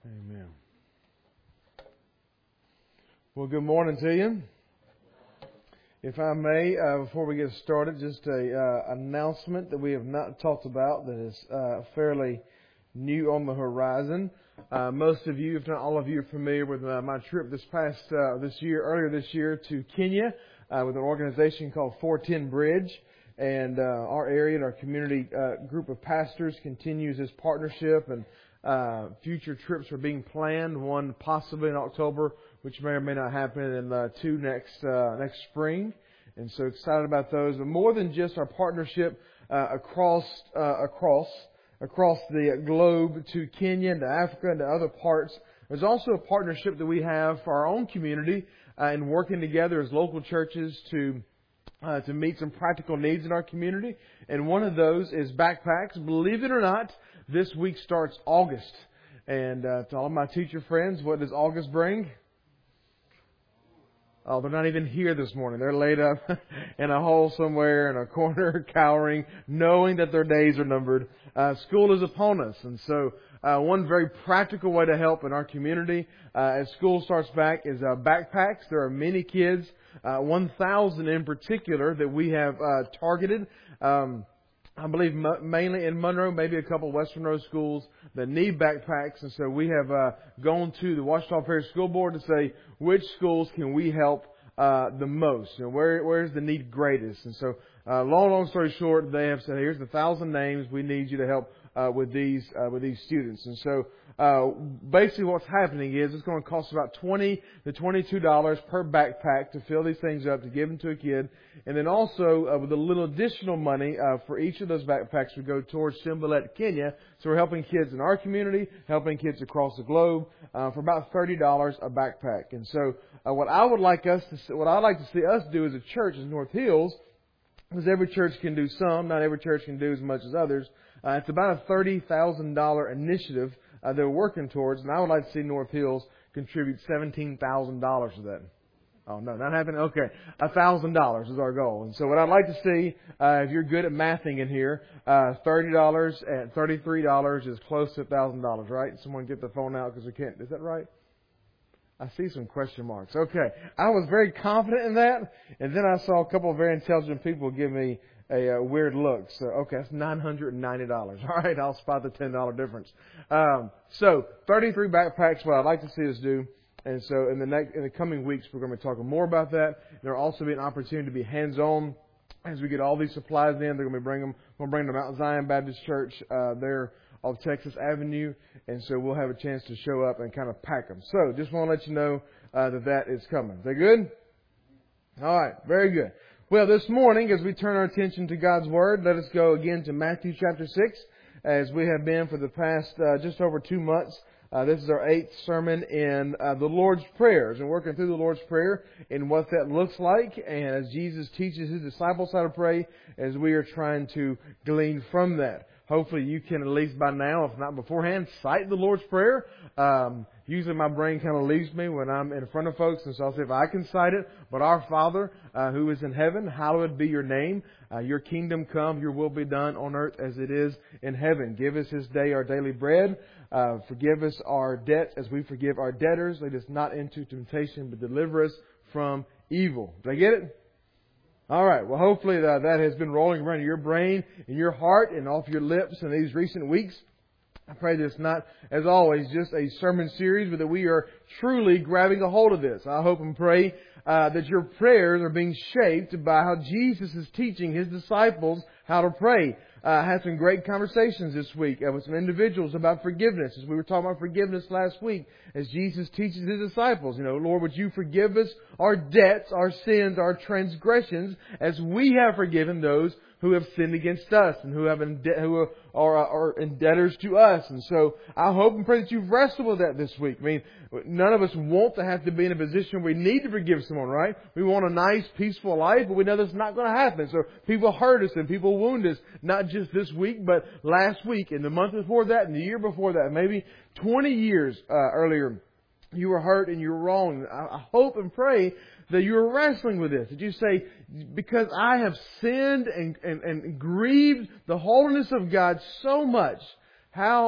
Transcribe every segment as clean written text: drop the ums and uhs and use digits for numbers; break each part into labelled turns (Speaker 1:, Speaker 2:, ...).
Speaker 1: Amen. Well, good morning to you. If I may, before we get started, just a announcement that we have not talked about that is fairly new on the horizon. Most of you, if not all of you, are familiar with my trip earlier this year to Kenya with an organization called 410 Bridge. And our area and our community group of pastors continues this partnership, and future trips are being planned. One possibly in October, which may or may not happen, and two next spring. And so excited about those. But more than just our partnership across the globe to Kenya and to Africa and to other parts, there's also a partnership that we have for our own community in working together as local churches to meet some practical needs in our community. And one of those is backpacks. Believe it or not, this week starts August. And to all my teacher friends, what does August bring? Oh, they're not even here this morning. They're laid up in a hole somewhere in a corner, cowering, knowing that their days are numbered. School is upon us. And so one very practical way to help in our community as school starts back is backpacks. There are many kids, 1,000 in particular, that we have targeted. I believe mainly in Monroe, maybe a couple of Western Road schools that need backpacks. And so we have gone to the Ouachita Parish School Board to say which schools can we help the most. You know, where is the need greatest? And so long story short, they have said, here's 1,000 names. We need you to help with these students. And so basically what's happening is it's going to cost about $20 to $22 per backpack to fill these things up, to give them to a kid. And then also with a little additional money for each of those backpacks would go towards Simbalet, Kenya. So we're helping kids in our community, helping kids across the globe for about $30 a backpack. And so what I'd like to see us do as a church in North Hills, because every church can do some, not every church can do as much as others. It's about a $30,000 initiative that we're working towards, and I would like to see North Hills contribute $17,000 to that. Oh, no, not happening? Okay. $1,000 is our goal. And so what I'd like to see, if you're good at mathing in here, $30 and $33 is close to $1,000, right? Someone get the phone out because we can't. Is that right? I see some question marks. Okay. I was very confident in that, and then I saw a couple of very intelligent people give me a weird look. So, okay, that's $990. All right, I'll spot the $10 difference. So 33 backpacks, what I'd like to see us do. And so in the coming weeks, we're going to be talking more about that. There will also be an opportunity to be hands-on as we get all these supplies in. They're going to be bring them to Mount Zion Baptist Church there off Texas Avenue. And so we'll have a chance to show up and kind of pack them. So just want to let you know that is coming. Is that good? All right, very good. Well, this morning, as we turn our attention to God's Word, let us go again to Matthew chapter 6, as we have been for the past just over 2 months. This is our 8th sermon in the Lord's Prayers, and working through the Lord's Prayer and what that looks like, and as Jesus teaches His disciples how to pray, as we are trying to glean from that. Hopefully you can, at least by now, if not beforehand, cite the Lord's Prayer. Usually my brain kind of leaves me when I'm in front of folks, and so I'll say if I can cite it. But our Father, who is in heaven, hallowed be your name. Your kingdom come, your will be done on earth as it is in heaven. Give us this day our daily bread. Forgive us our debts as we forgive our debtors. Lead us not into temptation, but deliver us from evil. Did I get it? All right. Well, hopefully that has been rolling around in your brain, in your heart, and off your lips in these recent weeks. I pray that it's not, as always, just a sermon series, but that we are truly grabbing a hold of this. I hope and pray that your prayers are being shaped by how Jesus is teaching His disciples how to pray. I had some great conversations this week with some individuals about forgiveness, as we were talking about forgiveness last week, as Jesus teaches His disciples. You know, Lord, would you forgive us our debts, our sins, our transgressions, as we have forgiven those who have sinned against us and who are indebtors to us. And so I hope and pray that you've wrestled with that this week. I mean, none of us want to have to be in a position where we need to forgive someone, right? We want a nice, peaceful life, but we know that's not going to happen. So people hurt us and people wound us, not just this week, but last week and the month before that and the year before that, maybe 20 years earlier. You were hurt and you were wrong. I hope and pray that you're wrestling with this. That you say, because I have sinned and grieved the holiness of God so much, how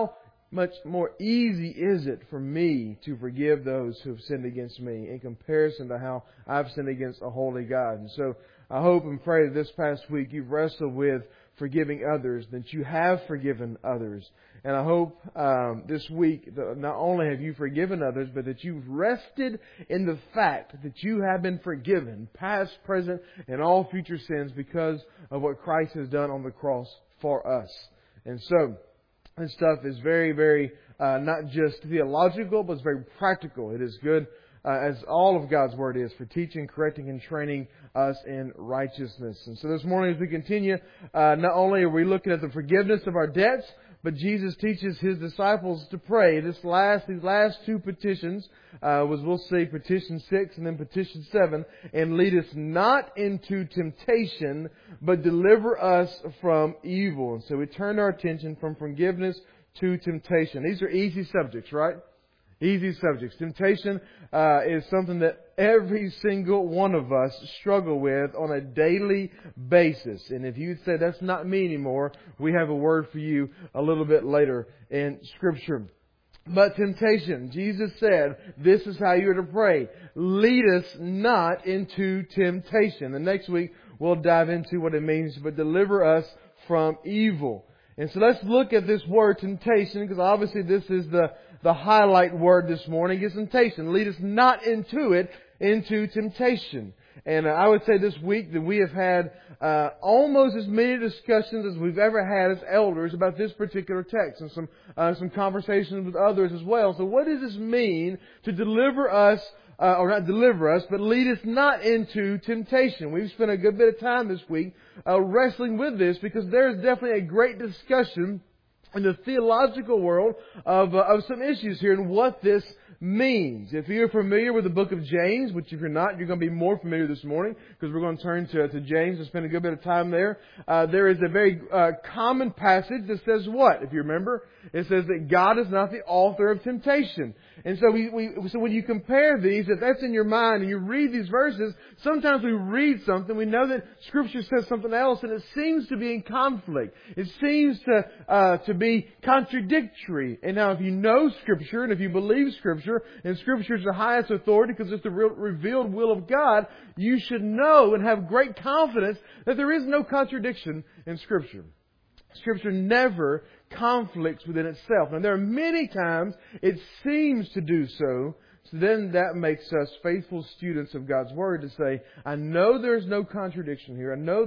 Speaker 1: much more easy is it for me to forgive those who have sinned against me in comparison to how I've sinned against a holy God? And so I hope and pray that this past week you've wrestled with forgiving others, that you have forgiven others. And I hope this week that not only have you forgiven others, but that you've rested in the fact that you have been forgiven, past, present, and all future sins because of what Christ has done on the cross for us. And so this stuff is very, very not just theological, but it's very practical. It is good, as all of God's Word is, for teaching, correcting, and training us in righteousness. And so this morning as we continue, not only are we looking at the forgiveness of our debts, but Jesus teaches His disciples to pray. These last two petitions, we'll see petition 6 and then petition 7, and lead us not into temptation, but deliver us from evil. And so we turn our attention from forgiveness to temptation. These are easy subjects, right? Easy subjects. Temptation is something that every single one of us struggle with on a daily basis. And if you say, that's not me anymore, we have a word for you a little bit later in Scripture. But temptation, Jesus said, this is how you're to pray. Lead us not into temptation. And next week, we'll dive into what it means, but deliver us from evil. And so let's look at this word temptation, because obviously this is the highlight word this morning is temptation. Lead us not into it, into temptation. And I would say this week that we have had almost as many discussions as we've ever had as elders about this particular text, and some conversations with others as well. So what does this mean to deliver us, or not deliver us, but lead us not into temptation? We've spent a good bit of time this week wrestling with this, because there is definitely a great discussion in the theological world of some issues here and what this means. If you're familiar with the book of James, which if you're not, you're going to be more familiar this morning, because we're going to turn to James and spend a good bit of time there. There is a very common passage that says what? If you remember, it says that God is not the author of temptation. And so so when you compare these, if that's in your mind and you read these verses, sometimes we read something, we know that Scripture says something else, and it seems to be in conflict. It seems to be contradictory. And now if you know Scripture, and if you believe Scripture, and Scripture is the highest authority because it's the revealed will of God, you should know and have great confidence that there is no contradiction in Scripture. Scripture never conflicts within itself. And there are many times it seems to do so. So then that makes us faithful students of God's Word to say, I know there's no contradiction here. I know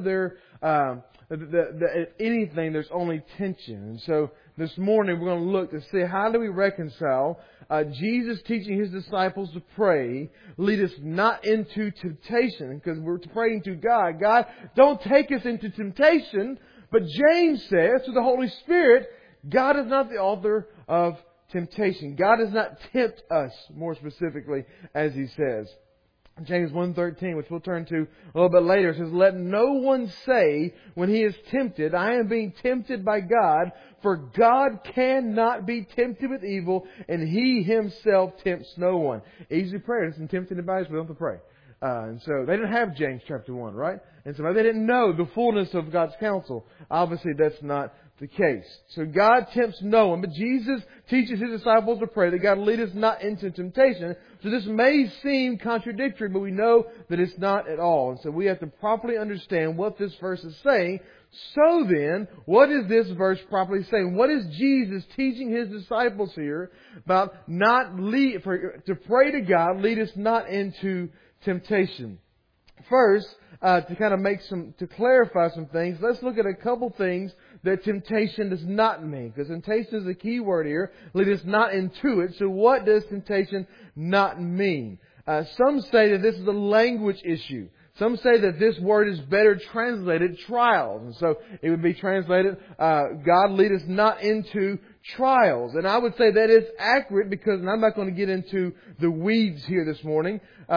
Speaker 1: if anything, there's only tension. And so this morning we're going to look to see how do we reconcile Jesus teaching His disciples to pray, lead us not into temptation, because we're praying to God. God, don't take us into temptation. But James says to the Holy Spirit, God is not the author of temptation. God does not tempt us, more specifically, as He says. James 1:13, which we'll turn to a little bit later, says, let no one say when he is tempted, I am being tempted by God, for God cannot be tempted with evil, and He Himself tempts no one. Easy prayer. It's tempted anybody, so we don't have to pray. And so they didn't have James chapter 1, right? And so they didn't know the fullness of God's counsel. Obviously, that's not the case. So God tempts no one, but Jesus teaches His disciples to pray that God lead us not into temptation. So this may seem contradictory, but we know that it's not at all. And so we have to properly understand what this verse is saying. So then, what is this verse properly saying? What is Jesus teaching His disciples here about to pray to God, lead us not into temptation? First, to clarify some things, let's look at a couple things that temptation does not mean. Because temptation is the key word here. Lead us not into it. So what does temptation not mean? Some say that this is a language issue. Some say that this word is better translated trials. And so it would be translated, God lead us not into trials. And I would say that is accurate, because, and I'm not going to get into the weeds here this morning,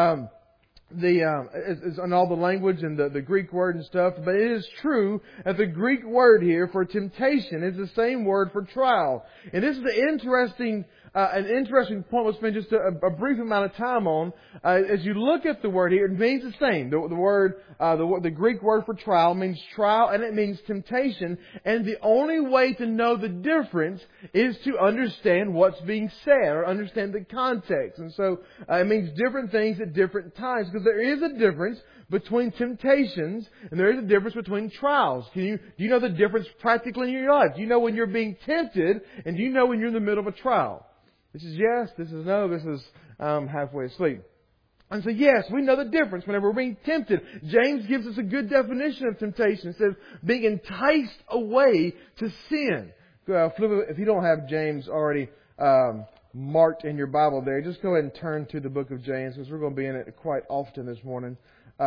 Speaker 1: on all the language and the Greek word and stuff, but it is true that the Greek word here for temptation is the same word for trial. And this is the interesting an interesting point we'll spend just a brief amount of time on. As you look at the word here, it means the same. The Greek word for trial means trial, and it means temptation. And the only way to know the difference is to understand what's being said or understand the context. And so it means different things at different times, because there is a difference between temptations and there is a difference between trials. Do you know the difference practically in your life? Do you know when you're being tempted, and do you know when you're in the middle of a trial? This is yes, this is no, this is halfway asleep. And so yes, we know the difference whenever we're being tempted. James gives us a good definition of temptation. It says being enticed away to sin. If you don't have James already marked in your Bible there, just go ahead and turn to the book of James, because we're going to be in it quite often this morning.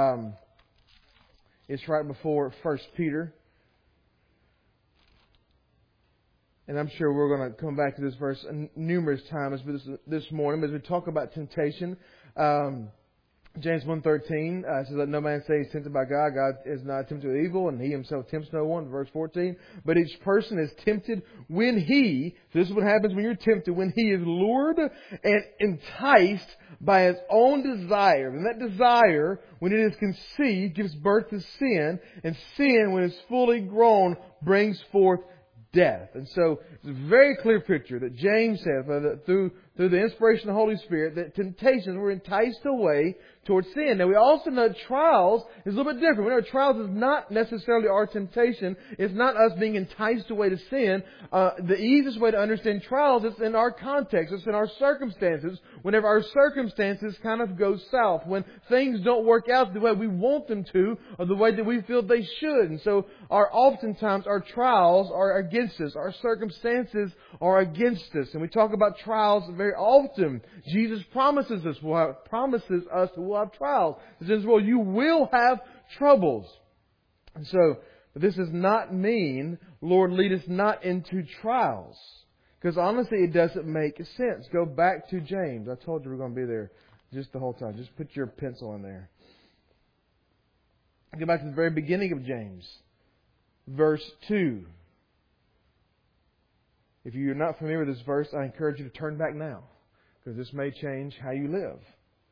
Speaker 1: It's right before 1 Peter. And I'm sure we're going to come back to this verse numerous times this morning as we talk about temptation. James 1:13 says, "Let no man say he's tempted by God. God is not tempted with evil, and He Himself tempts no one." Verse 14, "But each person is tempted when this is what happens when you're tempted, when he is lured and enticed by his own desire. And that desire, when it is conceived, gives birth to sin. And sin, when it's fully grown, brings forth death." And so it's a very clear picture that James says that through the inspiration of the Holy Spirit, that temptations were enticed away towards sin. Now we also know trials is a little bit different. We know trials is not necessarily our temptation. It's not us being enticed away to sin. The easiest way to understand trials is in our context. It's in our circumstances. Whenever our circumstances kind of go south, when things don't work out the way we want them to, or the way that we feel they should. And so oftentimes our trials are against us. Our circumstances are against us. And we talk about trials very often. Jesus promises us we'll have trials. He says, well, you will have troubles. And so, but this does not mean, Lord, lead us not into trials. Because honestly, it doesn't make sense. Go back to James. I told you we're going to be there just the whole time. Just put your pencil in there. Go back to the very beginning of James. Verse 2. If you're not familiar with this verse, I encourage you to turn back now, because this may change how you live.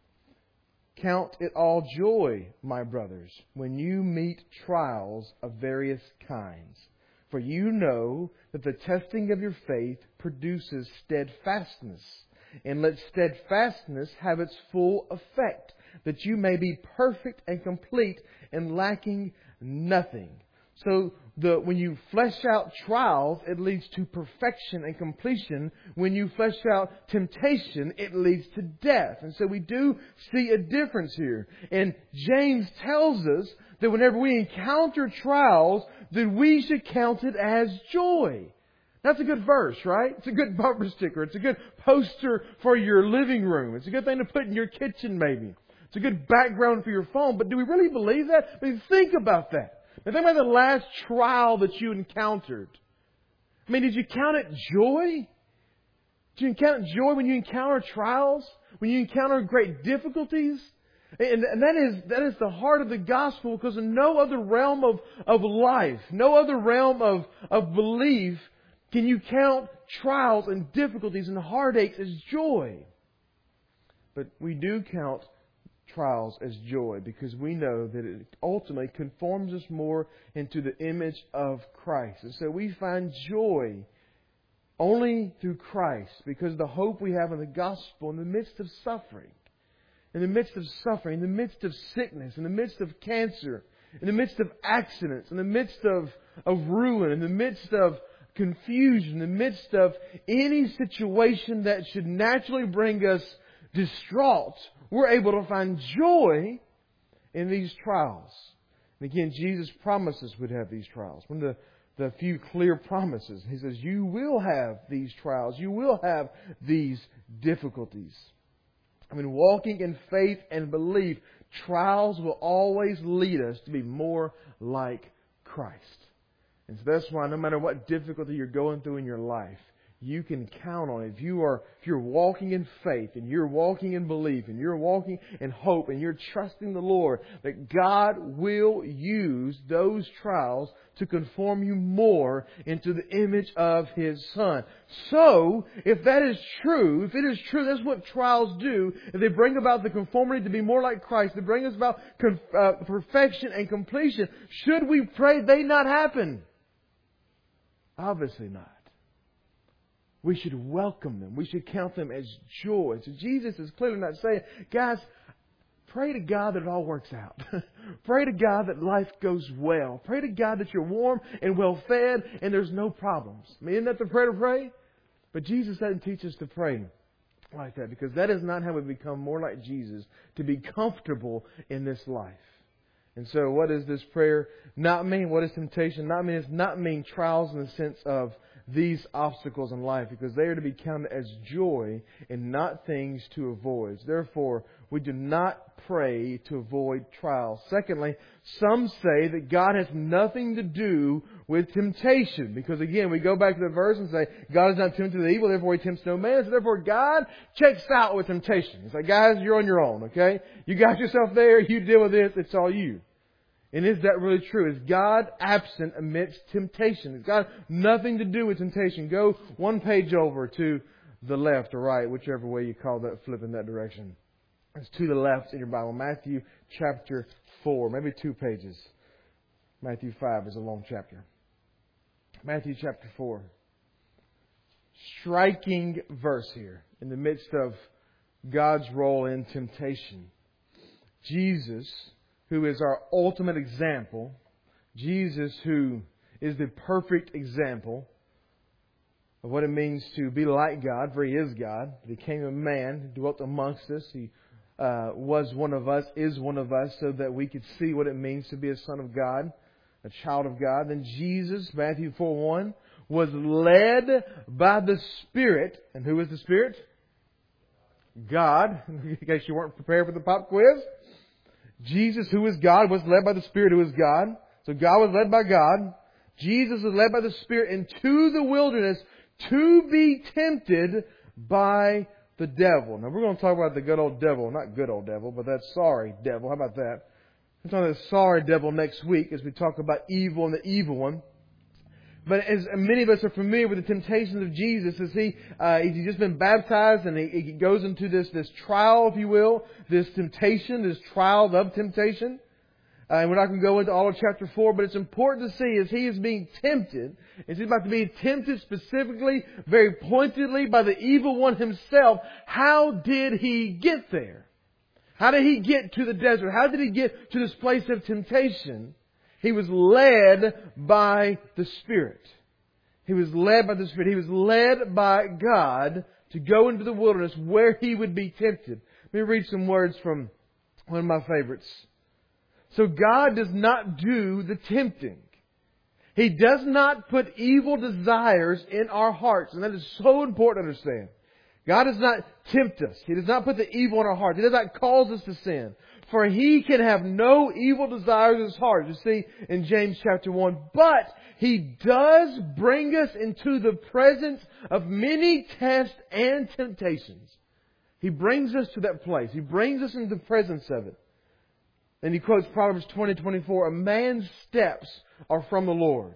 Speaker 1: "Count it all joy, my brothers, when you meet trials of various kinds. For you know that the testing of your faith produces steadfastness. And let steadfastness have its full effect, that you may be perfect and complete and lacking nothing." So when you flesh out trials, it leads to perfection and completion. When you flesh out temptation, it leads to death. And so we do see a difference here. And James tells us that whenever we encounter trials, that we should count it as joy. That's a good verse, right? It's a good bumper sticker. It's a good poster for your living room. It's a good thing to put in your kitchen, maybe. It's a good background for your phone. But do we really believe that? I mean, think about that. Now, think about the last trial that you encountered. I mean, did you count it joy? Did you count it joy when you encounter trials? When you encounter great difficulties? And that is the heart of the gospel, because in no other realm of life, no other realm of belief can you count trials and difficulties and heartaches as joy. But we do count trials as joy, because we know that it ultimately conforms us more into the image of Christ. And so we find joy only through Christ, because of the hope we have in the gospel in the midst of suffering. In the midst of suffering, in the midst of sickness, in the midst of cancer, in the midst of accidents, in the midst of ruin, in the midst of confusion, in the midst of any situation that should naturally bring us distraught, we're able to find joy in these trials. And again, Jesus promises we'd have these trials. One of the few clear promises, He says, you will have these trials. You will have these difficulties. I mean, walking in faith and belief, trials will always lead us to be more like Christ. And so that's why no matter what difficulty you're going through in your life, you can count on it. If you're walking in faith and you're walking in belief and you're walking in hope and you're trusting the Lord, that God will use those trials to conform you more into the image of His Son. So, if that is true, if it is true, that's what trials do, if they bring about the conformity to be more like Christ, they bring us about perfection and completion, should we pray they not happen? Obviously not. We should welcome them. We should count them as joy. So Jesus is clearly not saying, guys, pray to God that it all works out. Pray to God that life goes well. Pray to God that you're warm and well fed and there's no problems. I mean, isn't that the prayer to pray? But Jesus doesn't teach us to pray like that, because that is not how we become more like Jesus, to be comfortable in this life. And so what does this prayer not mean? What is temptation not mean? It's not mean trials in the sense of these obstacles in life, because they are to be counted as joy and not things to avoid. Therefore, we do not pray to avoid trials. Secondly, some say that God has nothing to do with temptation, because again, we go back to the verse and say, God is not tempted with evil, therefore He tempts no man. So therefore, God checks out with temptation. It's like, guys, you're on your own, okay? You got yourself there, you deal with this, it's all you. And is that really true? Is God absent amidst temptation? Has God nothing to do with temptation? Go one page over to the left or right, whichever way you call that, flip in that direction. It's to the left in your Bible. Matthew chapter 4, maybe 2 pages. Matthew 5 is a long chapter. Matthew chapter 4. Striking verse here in the midst of God's role in temptation. Jesus, who is our ultimate example, Jesus, who is the perfect example of what it means to be like God, for He is God, became a man, dwelt amongst us, He was one of us, is one of us, so that we could see what it means to be a son of God, a child of God. Then Jesus, Matthew 4:1, was led by the Spirit. And who is the Spirit? God. In case you weren't prepared for the pop quiz. Jesus, who is God, was led by the Spirit, who is God. So God was led by God. Jesus was led by the Spirit into the wilderness to be tempted by the devil. Now we're going to talk about the good old devil. Not good old devil, but that sorry devil. How about that? We're talking about the sorry devil next week as we talk about evil and the evil one. But as many of us are familiar with the temptations of Jesus, as he's just been baptized and he goes into this trial, if you will, this temptation, this trial of temptation. And we're not going to go into all of chapter 4, but it's important to see as he is being tempted, as he's about to be tempted specifically, very pointedly by the evil one himself, how did he get there? How did he get to the desert? How did he get to this place of temptation? He was led by the Spirit. He was led by the Spirit. He was led by God to go into the wilderness where he would be tempted. Let me read some words from one of my favorites. So God does not do the tempting. He does not put evil desires in our hearts. And that is so important to understand. God does not tempt us. He does not put the evil in our hearts. He does not cause us to sin. For He can have no evil desires in His heart. You see in James chapter 1. But He does bring us into the presence of many tests and temptations. He brings us to that place. He brings us into the presence of it. And he quotes Proverbs 20:24. A man's steps are from the Lord.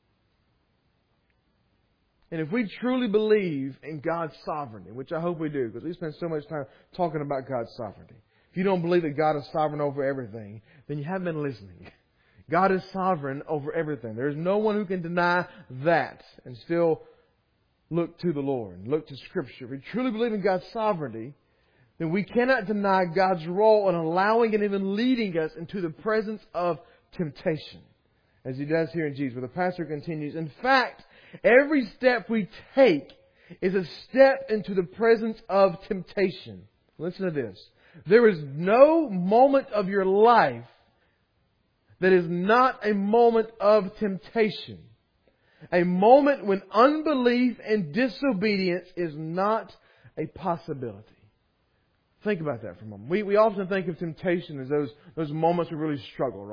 Speaker 1: And if we truly believe in God's sovereignty, which I hope we do, because we spend so much time talking about God's sovereignty. If you don't believe that God is sovereign over everything, then you haven't been listening. God is sovereign over everything. There is no one who can deny that and still look to the Lord, look to Scripture. If we truly believe in God's sovereignty, then we cannot deny God's role in allowing and even leading us into the presence of temptation. As He does here in Jesus, where the pastor continues, in fact, every step we take is a step into the presence of temptation. Listen to this. There is no moment of your life that is not a moment of temptation. A moment when unbelief and disobedience is not a possibility. Think about that for a moment. We often think of temptation as those moments we really struggle, right?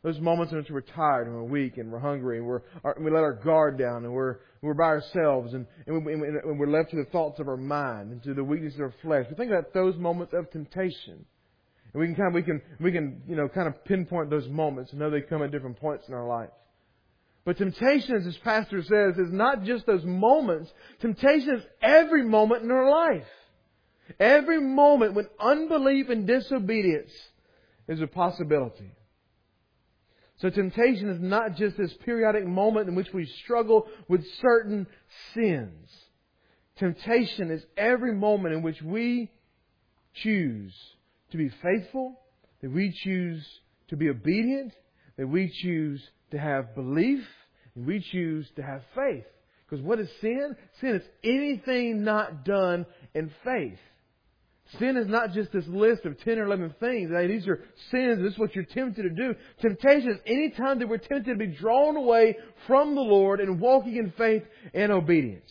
Speaker 1: Those moments in which we're tired and we're weak and we're hungry and we let our guard down and we're by ourselves and we're left to the thoughts of our mind and to the weakness of our flesh. We think about those moments of temptation. And we can kind of pinpoint those moments and know they come at different points in our life. But temptation, as this pastor says, is not just those moments. Temptation is every moment in our life. Every moment when unbelief and disobedience is a possibility. So temptation is not just this periodic moment in which we struggle with certain sins. Temptation is every moment in which we choose to be faithful, that we choose to be obedient, that we choose to have belief, and we choose to have faith. Because what is sin? Sin is anything not done in faith. Sin is not just this list of 10 or 11 things. Hey, these are sins. This is what you're tempted to do. Temptation is any time that we're tempted to be drawn away from the Lord and walking in faith and obedience.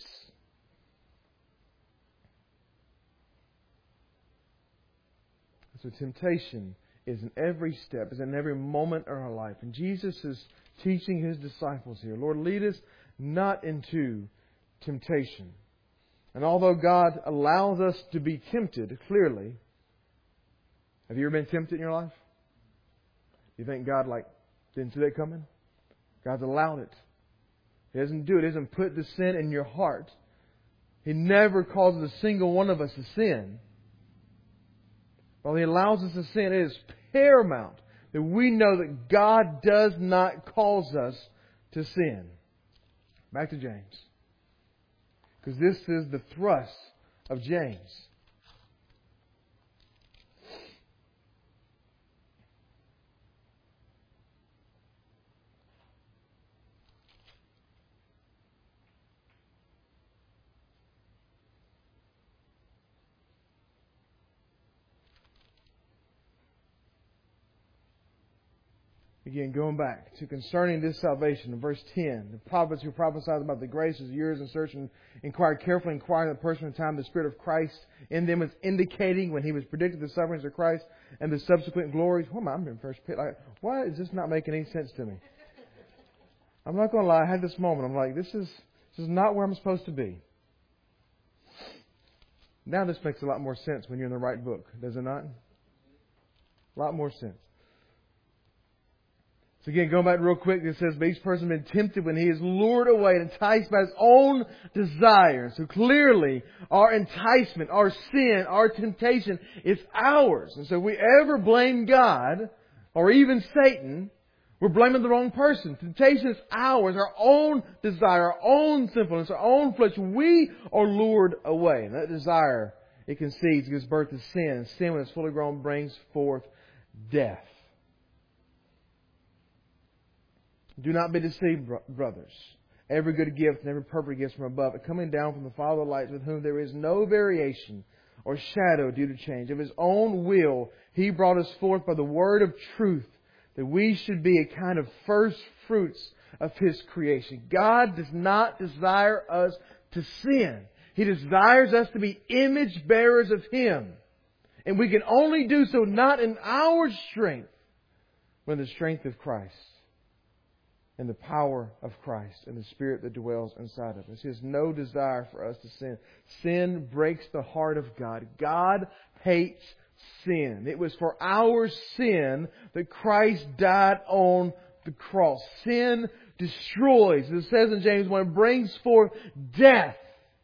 Speaker 1: So temptation is in every step, is in every moment of our life. And Jesus is teaching His disciples here, Lord, lead us not into temptation. And although God allows us to be tempted, clearly, have you ever been tempted in your life? You think God didn't see that coming? God's allowed it. He doesn't do it. He doesn't put the sin in your heart. He never causes a single one of us to sin. While He allows us to sin, it is paramount that we know that God does not cause us to sin. Back to James. Because this is the thrust of James. Again, going back to concerning this salvation, in verse 10, the prophets who prophesied about the grace of years and search and inquired carefully, inquiring the person of time, the Spirit of Christ in them was indicating when He was predicted the sufferings of Christ and the subsequent glories. I'm in first pit. Why is this not making any sense to me? I'm not going to lie. I had this moment. I'm like, this is not where I'm supposed to be. Now this makes a lot more sense when you're in the right book, does it not? A lot more sense. So again, going back real quick, it says, but each person has been tempted when he is lured away and enticed by his own desires. So clearly, our enticement, our sin, our temptation is ours. And so if we ever blame God, or even Satan, we're blaming the wrong person. Temptation is ours, our own desire, our own sinfulness, our own flesh. We are lured away. And that desire, it conceives, gives birth to sin. And sin, when it's fully grown, brings forth death. Do not be deceived, brothers. Every good gift and every perfect gift from above, coming down from the Father of lights, with whom there is no variation or shadow due to change. Of His own will, He brought us forth by the word of truth, that we should be a kind of first fruits of His creation. God does not desire us to sin. He desires us to be image bearers of Him. And we can only do so not in our strength, but in the strength of Christ. And the power of Christ and the Spirit that dwells inside of us. He has no desire for us to sin. Sin breaks the heart of God. God hates sin. It was for our sin that Christ died on the cross. Sin destroys. As it says in James 1, it brings forth death.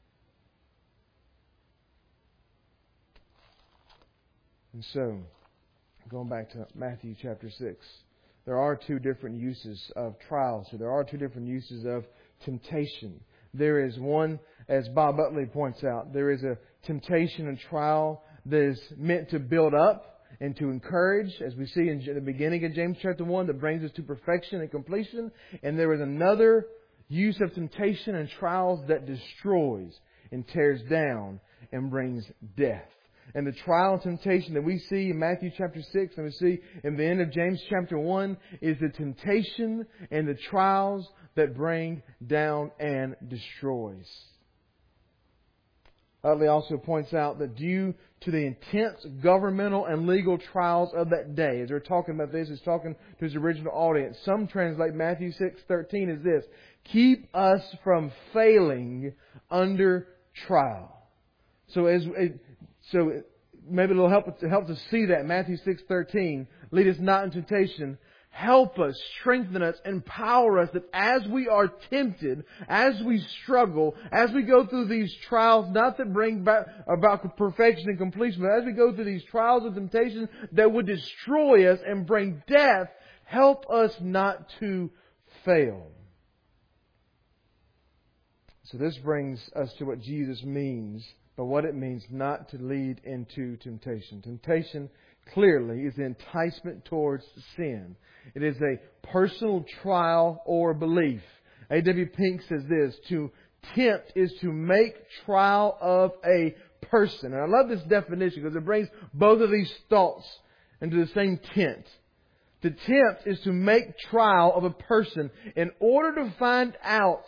Speaker 1: And so, going back to Matthew chapter 6. There are two different uses of trials. So there are two different uses of temptation. There is one, as Bob Utley points out, there is a temptation and trial that is meant to build up and to encourage, as we see in the beginning of James chapter 1, that brings us to perfection and completion. And there is another use of temptation and trials that destroys and tears down and brings death. And the trial and temptation that we see in Matthew chapter 6 and we see in the end of James chapter 1 is the temptation and the trials that bring down and destroys. Utley also points out that due to the intense governmental and legal trials of that day, as they're talking about this, he's talking to his original audience. Some translate Matthew 6:13 as this: keep us from failing under trial. So maybe it'll help to see that Matthew 6:13, lead us not into temptation. Help us, strengthen us, empower us that as we are tempted, as we struggle, as we go through these trials, not that bring about perfection and completion, but as we go through these trials and temptations that would destroy us and bring death, help us not to fail. So this brings us to what Jesus means, but what it means not to lead into temptation. Temptation clearly is the enticement towards sin. It is a personal trial or belief. A.W. Pink says this: to tempt is to make trial of a person. And I love this definition because it brings both of these thoughts into the same tent. To tempt is to make trial of a person in order to find out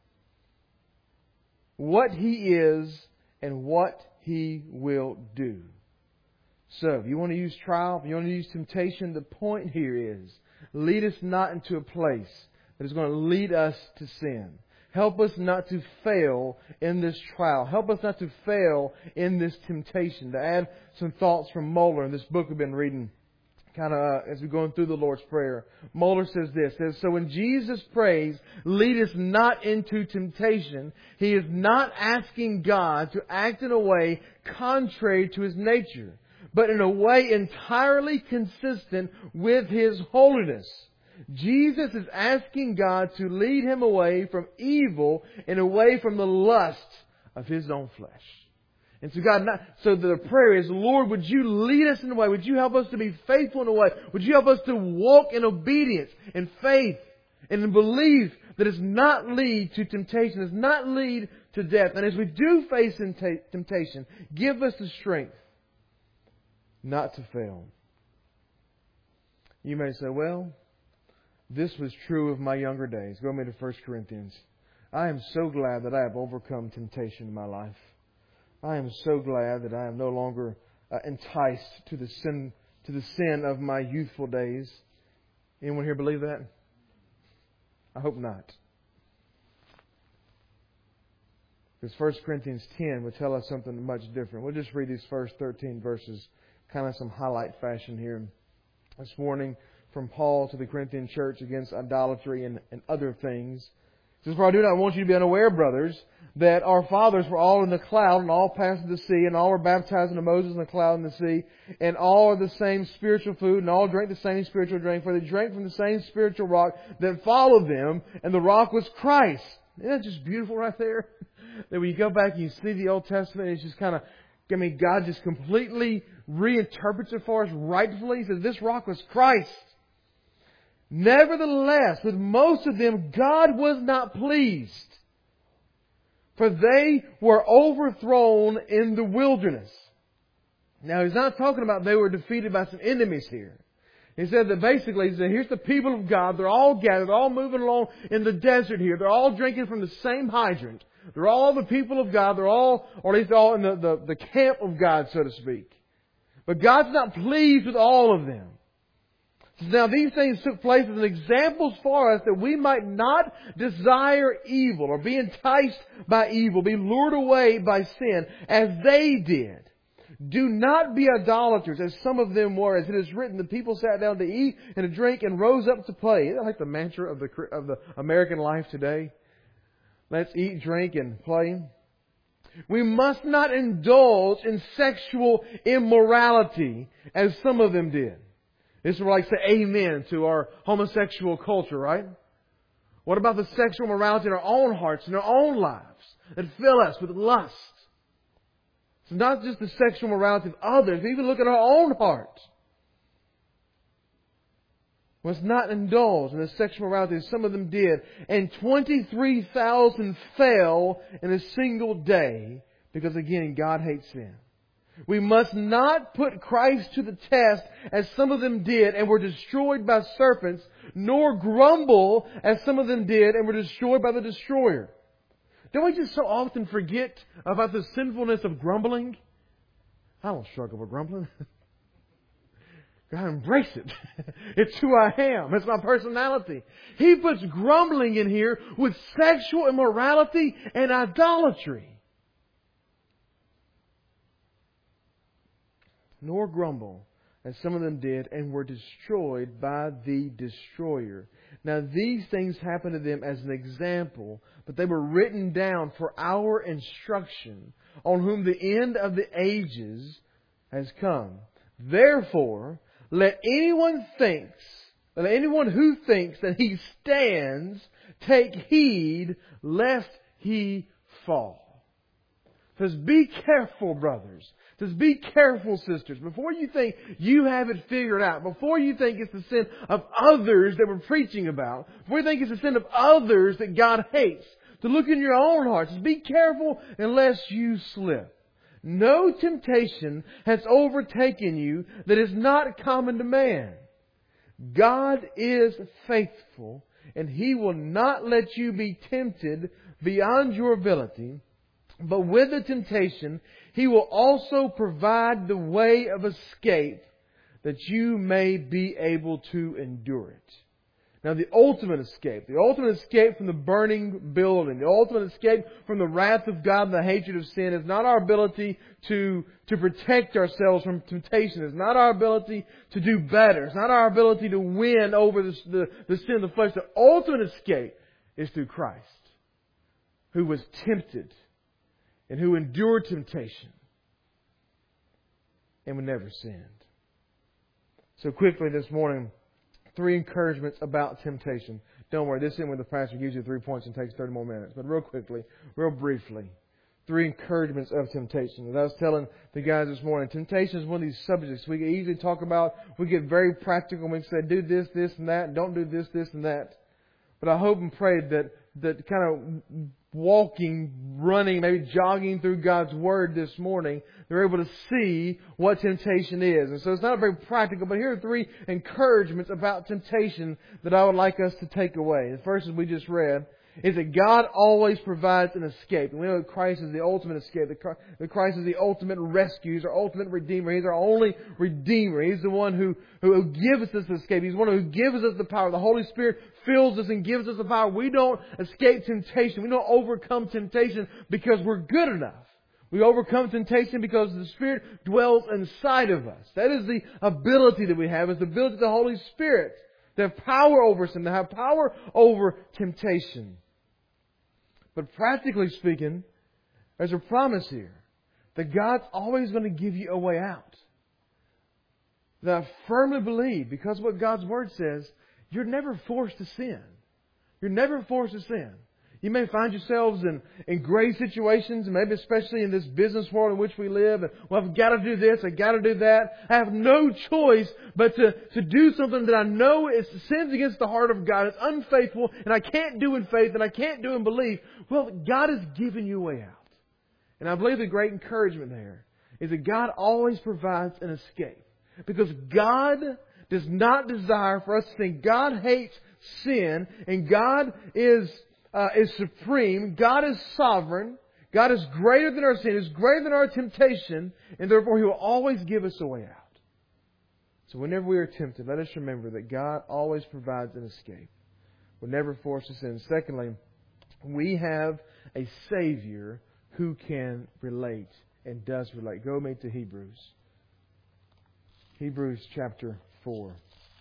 Speaker 1: what he is and what he will do. So, if you want to use trial, if you want to use temptation, the point here is, lead us not into a place that is going to lead us to sin. Help us not to fail in this trial. Help us not to fail in this temptation. To add some thoughts from Moeller in this book we've been reading, as we're going through the Lord's Prayer. Moeller says this, so when Jesus prays, lead us not into temptation, He is not asking God to act in a way contrary to His nature, but in a way entirely consistent with His holiness. Jesus is asking God to lead Him away from evil and away from the lusts of His own flesh. And so the prayer is, Lord, would You lead us in a way? Would You help us to be faithful in a way? Would You help us to walk in obedience and faith and in belief that does not lead to temptation, does not lead to death. And as we do face temptation, give us the strength not to fail. You may say, well, this was true of my younger days. Go with me to 1 Corinthians. I am so glad that I have overcome temptation in my life. I am so glad that I am no longer enticed to the sin of my youthful days. Anyone here believe that? I hope not. Because 1 Corinthians 10 would tell us something much different. We'll just read these first 13 verses, kind of some highlight fashion here. This morning, from Paul to the Corinthian church against idolatry and other things. He says, for I do not want you to be unaware, brothers, that our fathers were all in the cloud and all passed through the sea, and all were baptized into Moses in the cloud and the sea, and all are the same spiritual food, and all drank the same spiritual drink, for they drank from the same spiritual rock that followed them, and the rock was Christ. Isn't that just beautiful right there? That when you go back and you see the Old Testament, it's just kind of, God just completely reinterprets it for us rightfully. He says, this rock was Christ. Nevertheless, with most of them, God was not pleased, for they were overthrown in the wilderness. Now, He's not talking about they were defeated by some enemies here. He said that basically, He said, here's the people of God. They're all gathered, they're all moving along in the desert here. They're all drinking from the same hydrant. They're all the people of God. They're all, or at least all in the camp of God, so to speak. But God's not pleased with all of them. Now these things took place as examples for us that we might not desire evil or be enticed by evil, be lured away by sin as they did. Do not be idolaters as some of them were. As it is written, the people sat down to eat and to drink and rose up to play. Isn't that like the mantra of the American life today? Let's eat, drink, and play. We must not indulge in sexual immorality as some of them did. This is where I like to say amen to our homosexual culture, right? What about the sexual morality in our own hearts, in our own lives, that fill us with lust? It's not just the sexual morality of others, we even look at our own heart. We must not indulge in the sexual morality as some of them did. And 23,000 fell in a single day because, again, God hates sin. We must not put Christ to the test as some of them did and were destroyed by serpents, nor grumble as some of them did and were destroyed by the destroyer. Don't we just so often forget about the sinfulness of grumbling? I don't struggle with grumbling. I embrace it. It's who I am. It's my personality. He puts grumbling in here with sexual immorality and idolatry. Nor grumble, as some of them did, and were destroyed by the destroyer. Now these things happened to them as an example, but they were written down for our instruction, on whom the end of the ages has come. Therefore, let anyone who thinks that he stands take heed lest he fall. Says, be careful, brothers. Says, be careful, sisters. Before you think you have it figured out, before you think it's the sin of others that we're preaching about, before you think it's the sin of others that God hates, to look in your own hearts. Says, be careful unless you slip. No temptation has overtaken you that is not common to man. God is faithful, and He will not let you be tempted beyond your ability. But with the temptation, He will also provide the way of escape that you may be able to endure it. Now the ultimate escape from the burning building, the ultimate escape from the wrath of God and the hatred of sin is not our ability to protect ourselves from temptation. It's not our ability to do better. It's not our ability to win over the sin of the flesh. The ultimate escape is through Christ, who was tempted and who endured temptation and would never sinned. So quickly this morning, 3 encouragements about temptation. Don't worry, this isn't when the pastor gives you 3 points and takes 30 more minutes. But real quickly, real briefly, 3 encouragements of temptation. As I was telling the guys this morning, temptation is one of these subjects we can easily talk about. We get very practical. We can say, do this, this, and that. Don't do this, this, and that. But I hope and pray that kind of walking, running, maybe jogging through God's Word this morning, they're able to see what temptation is. And so it's not very practical, but here are 3 encouragements about temptation that I would like us to take away. The first, as we just read, is that God always provides an escape. And we know that Christ is the ultimate escape. That Christ is the ultimate rescue. He's our ultimate Redeemer. He's our only Redeemer. He's the one who gives us escape. He's the one who gives us the power. The Holy Spirit fills us and gives us the power. We don't escape temptation. We don't overcome temptation because we're good enough. We overcome temptation because the Spirit dwells inside of us. That is the ability that we have. It's the ability of the Holy Spirit to have power over sin, to have power over temptation. But practically speaking, there's a promise here that God's always going to give you a way out. That I firmly believe, because of what God's Word says, you're never forced to sin. You're never forced to sin. You may find yourselves in grave situations, and maybe especially in this business world in which we live. And, well, I've got to do this, I've got to do that. I have no choice but to do something that I know is sins against the heart of God. It's unfaithful, and I can't do in faith, and I can't do in belief. Well, God has given you a way out. And I believe the great encouragement there is that God always provides an escape. Because God does not desire for us to think. God hates sin, and God is supreme. God is sovereign. God is greater than our sin, is greater than our temptation, and therefore He will always give us a way out. So whenever we are tempted, let us remember that God always provides an escape. Will never force us in. Secondly, we have a Savior who can relate and does relate. Go with me to Hebrews. Hebrews chapter 4.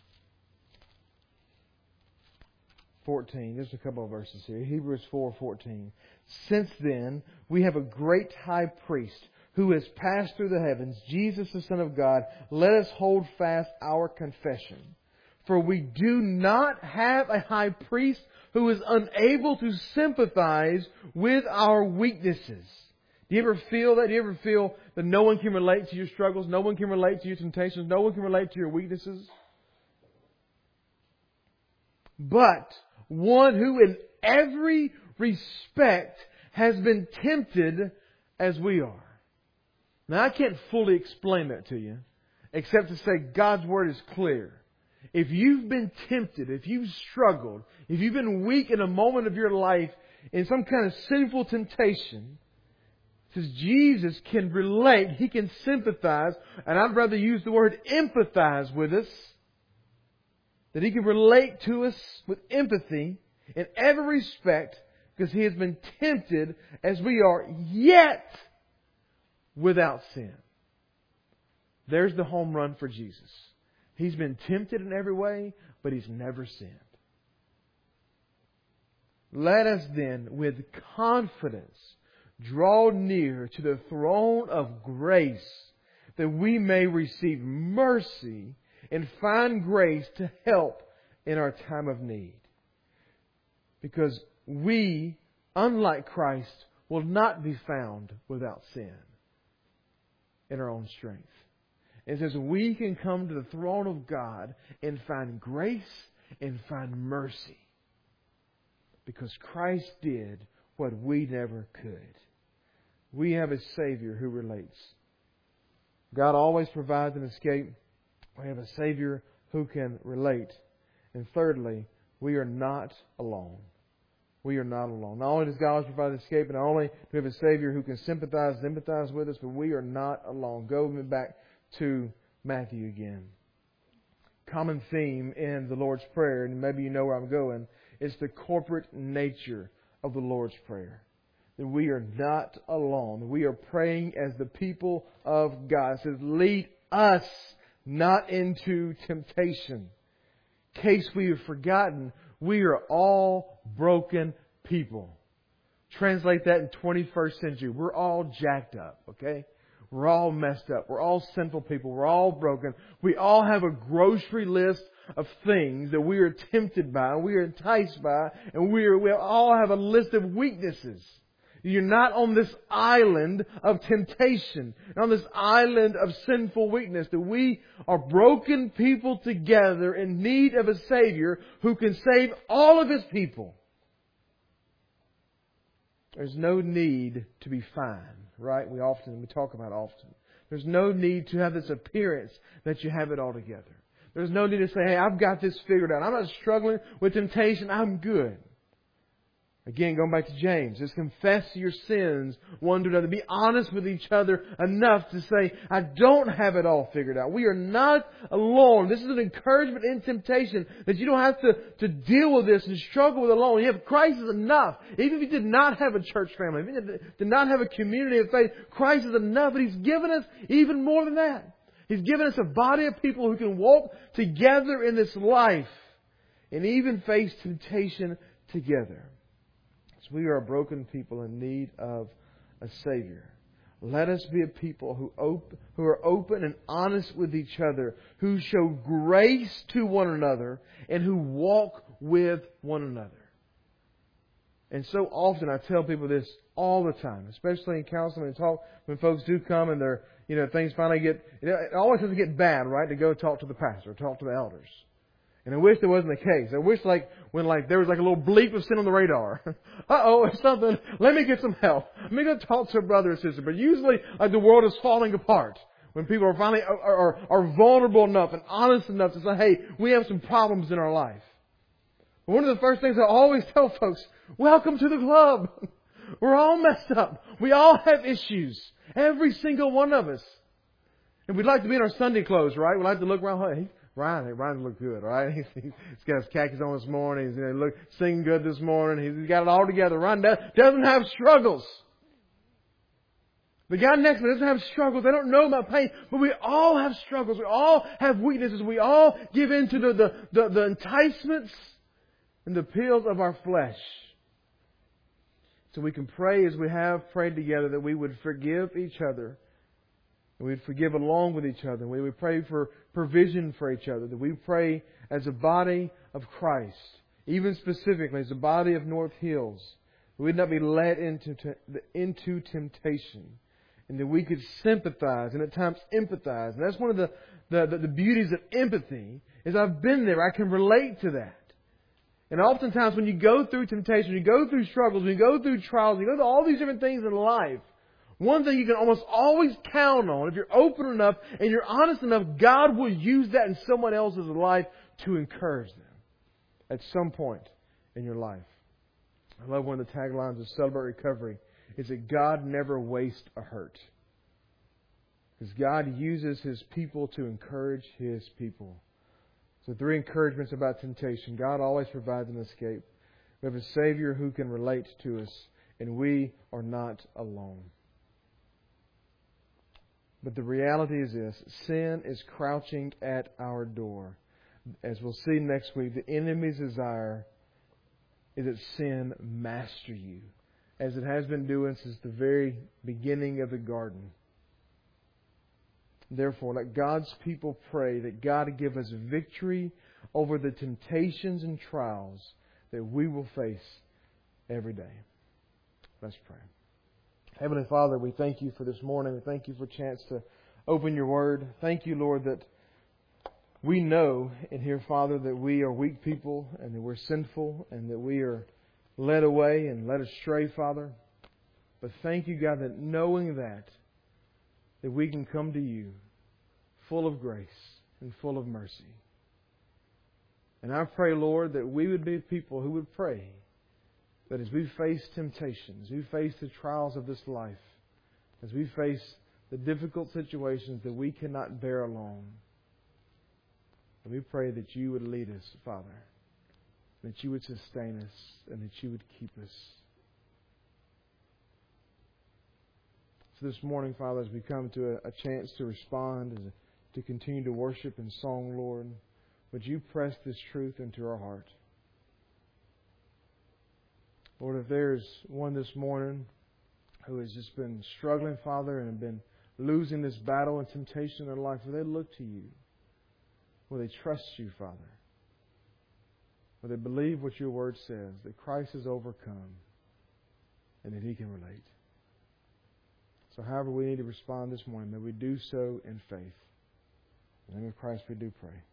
Speaker 1: 14. There's a couple of verses here. Hebrews 4:14. Since then, we have a great high priest who has passed through the heavens, Jesus the Son of God. Let us hold fast our confession. For we do not have a high priest who is unable to sympathize with our weaknesses. Do you ever feel that? Do you ever feel that no one can relate to your struggles? No one can relate to your temptations? No one can relate to your weaknesses? But one who in every respect has been tempted as we are. Now I can't fully explain that to you, except to say God's Word is clear. If you've been tempted, if you've struggled, if you've been weak in a moment of your life, in some kind of sinful temptation, says Jesus can relate, He can sympathize, and I'd rather use the word empathize with us, that He can relate to us with empathy in every respect, because He has been tempted as we are, yet without sin. There's the home run for Jesus. He's been tempted in every way, but He's never sinned. Let us then, with confidence, draw near to the throne of grace, that we may receive mercy and find grace to help in our time of need. Because we, unlike Christ, will not be found without sin in our own strength. It says we can come to the throne of God and find grace and find mercy. Because Christ did what we never could. We have a Savior who relates. God always provides an escape. We have a Savior who can relate. And thirdly, we are not alone. We are not alone. Not only does God always provide an escape, but not only do we have a Savior who can sympathize and empathize with us, but we are not alone. Go with me back to Matthew again. Common theme in the Lord's Prayer, and maybe you know where I'm going, is the corporate nature of the Lord's Prayer. That we are not alone. We are praying as the people of God. It says, lead us not into temptation. In case we have forgotten, we are all broken people. Translate that in 21st century. We're all jacked up, okay? We're all messed up. We're all sinful people. We're all broken. We all have a grocery list of things that we are tempted by, we are enticed by, and we all have a list of weaknesses. You're not on this island of temptation, on this island of sinful weakness. That we are broken people together in need of a Savior who can save all of His people. There's no need to be fine, right? We talk about often. There's no need to have this appearance that you have it all together. There's no need to say, hey, I've got this figured out. I'm not struggling with temptation. I'm good. Again, going back to James, just confess your sins one to another. Be honest with each other enough to say, I don't have it all figured out. We are not alone. This is an encouragement in temptation that you don't have to deal with this and struggle with it alone. You have Christ is enough. Even if you did not have a church family, even if you did not have a community of faith, Christ is enough. And He's given us even more than that. He's given us a body of people who can walk together in this life and even face temptation together. So we are a broken people in need of a Savior. Let us be a people who are open and honest with each other, who show grace to one another, and who walk with one another. And so often I tell people this all the time, especially in counseling and talk when folks do come and they're, things finally get, it always has to get bad, right? To go talk to the pastor, talk to the elders. And I wish there wasn't the case. I wish when there was a little bleep of sin on the radar. Uh-oh, it's something. Let me get some help. Let me go talk to a brother or sister. But usually, the world is falling apart. When people are finally are vulnerable enough and honest enough to say, hey, we have some problems in our life. But one of the first things I always tell folks, welcome to the club. We're all messed up. We all have issues. Every single one of us. And we'd like to be in our Sunday clothes, right? We'd like to look around, hey, Ryan looked good, right? He's got his khakis on this morning. He's singing good this morning. He's got it all together. Ryan doesn't have struggles. The guy next to me doesn't have struggles. They don't know about pain. But we all have struggles. We all have weaknesses. We all give in to the enticements and the appeals of our flesh. So we can pray as we have prayed together that we would forgive each other. And we'd forgive along with each other. We would pray for provision for each other. That we pray as a body of Christ. Even specifically as a body of North Hills. We would not be led into temptation. And that we could sympathize and at times empathize. And that's one of the beauties of empathy. Is I've been there. I can relate to that. And oftentimes when you go through temptation, you go through struggles, you go through trials, you go through all these different things in life, one thing you can almost always count on, if you're open enough and you're honest enough, God will use that in someone else's life to encourage them at some point in your life. I love one of the taglines of Celebrate Recovery is that God never wastes a hurt. Because God uses His people to encourage His people. So 3 encouragements about temptation. God always provides an escape. We have a Savior who can relate to us, and we are not alone. But the reality is this: sin is crouching at our door. As we'll see next week, the enemy's desire is that sin master you, as it has been doing since the very beginning of the garden. Therefore, let God's people pray that God give us victory over the temptations and trials that we will face every day. Let's pray. Heavenly Father, we thank You for this morning. We thank You for a chance to open Your Word. Thank You, Lord, that we know in here, Father, that we are weak people and that we're sinful and that we are led away and led astray, Father. But thank You, God, that knowing that we can come to You full of grace and full of mercy. And I pray, Lord, that we would be people who would pray that as we face temptations, we face the trials of this life, as we face the difficult situations that we cannot bear alone, and we pray that You would lead us, Father, that You would sustain us, and that You would keep us. So this morning, Father, as we come to a chance to respond and to continue to worship in song, Lord, would You press this truth into our heart? Lord, if there's one this morning who has just been struggling, Father, and been losing this battle and temptation in their life, will they look to You? Will they trust You, Father? Will they believe what Your Word says, that Christ has overcome and that He can relate? So however we need to respond this morning, may we do so in faith. In the name of Christ we do pray.